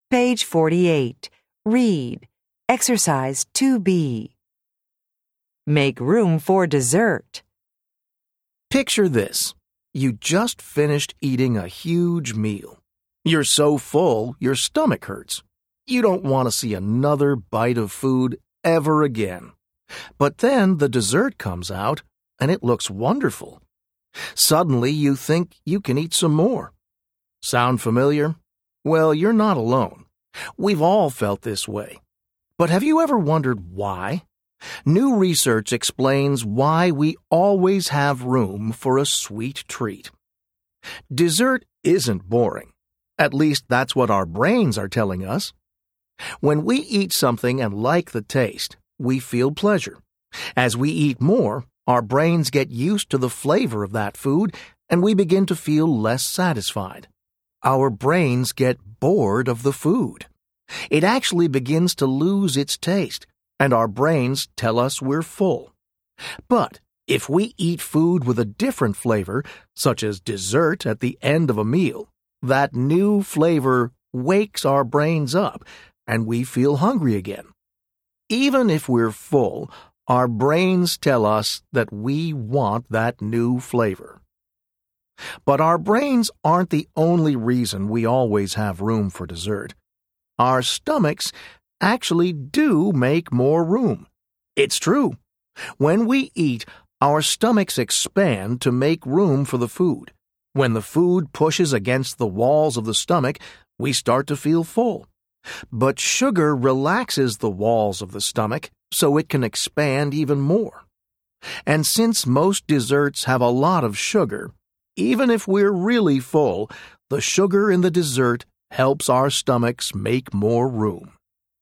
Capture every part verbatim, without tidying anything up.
Page forty-eight. Read. Exercise two B. Make room for dessert. Picture this. You just finished eating a huge meal. You're so full, your stomach hurts. You don't want to see another bite of food ever again. But then the dessert comes out, and it looks wonderful. Suddenly you think you can eat some more. Sound familiar? Well, you're not alone. We've all felt this way. But have you ever wondered why? New research explains why we always have room for a sweet treat. Dessert isn't boring. At least that's what our brains are telling us. When we eat something and like the taste, we feel pleasure. As we eat more, our brains get used to the flavor of that food, and we begin to feel less satisfied. Our brains get bored of the food. It actually begins to lose its taste, and our brains tell us we're full. But if we eat food with a different flavor, such as dessert at the end of a meal, that new flavor wakes our brains up, and we feel hungry again. Even if we're full, our brains tell us that we want that new flavor. But our brains aren't the only reason we always have room for dessert. Our stomachs actually do make more room. It's true. When we eat, our stomachs expand to make room for the food. When the food pushes against the walls of the stomach, we start to feel full. But sugar relaxes the walls of the stomach so it can expand even more. And since most desserts have a lot of sugar, even if we're really full, the sugar in the dessert helps our stomachs make more room.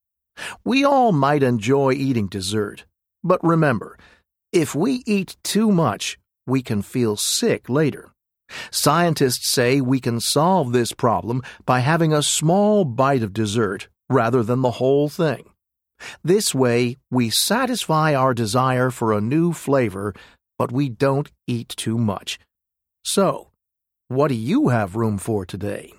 We all might enjoy eating dessert, but remember, if we eat too much, we can feel sick later. Scientists say we can solve this problem by having a small bite of dessert rather than the whole thing. This way, we satisfy our desire for a new flavor, but we don't eat too much. So, what do you have room for today?